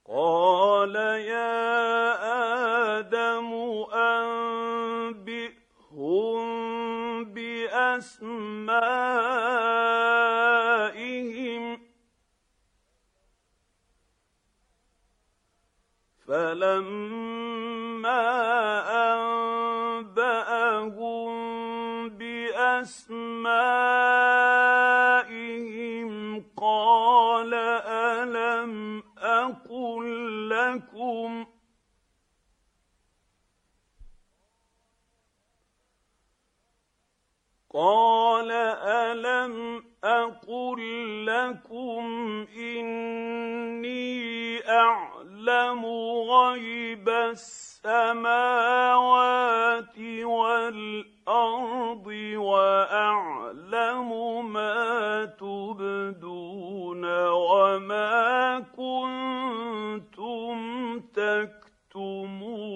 قال يا آدم أنبئهم بأسمائهم فلما أنبأهم بأسمائهم قال ألم أقل لكم إني أعلم غيب السماوات والأرض وأعلم ما تبدون وما كنتم تكتمون